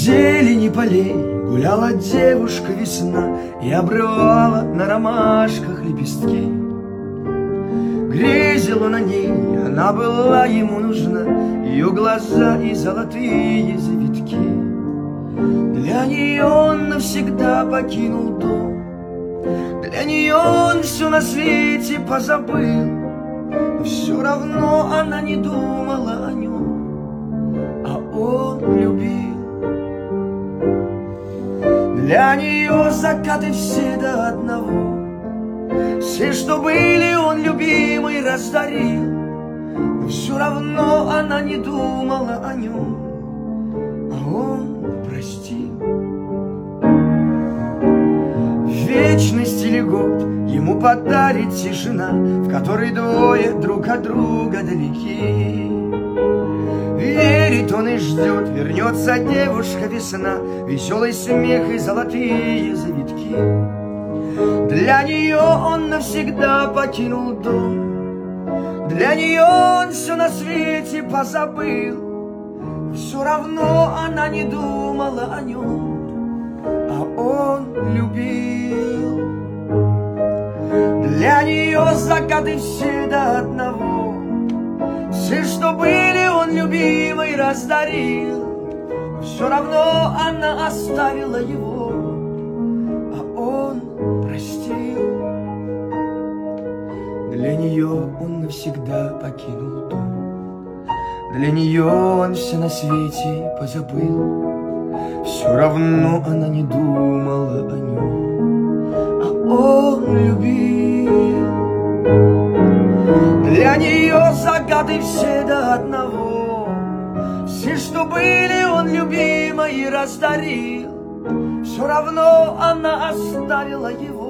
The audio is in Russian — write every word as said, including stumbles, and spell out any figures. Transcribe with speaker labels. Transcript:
Speaker 1: зелени полей гуляла девушка весна и обрывала на ромашках лепестки. Грезил он о ней, она была ему нужна, ее глаза и золотые завитки. Для нее он навсегда покинул дом, для нее он все на свете позабыл, но все равно она не думала о нем, а он любил. Для нее закаты все до одного, все, что были, он любимый раздарил, но все равно она не думала о нем, а он простил. Вечность или год ему подарит тишина, в которой двое друг от друга далеки. Верит он и ждет, вернется девушка весна, веселый смех и золотые завитки. Для нее он навсегда покинул дом, для нее он все на свете позабыл, все равно она не думала о нем, а он любил. Для нее закаты все до одного, все, что были, он любимый раздарил, все равно она оставила его, а он простил. Для нее он навсегда покинул дом, для нее он все на свете позабыл, все равно она не думала о нем, а он любил. Для нее загады все до одного, все, что были, он любимый раздарил, все равно она оставила его,